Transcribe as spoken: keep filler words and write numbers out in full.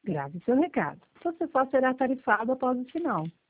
Grave seu recado. Você só será tarifado após o sinal.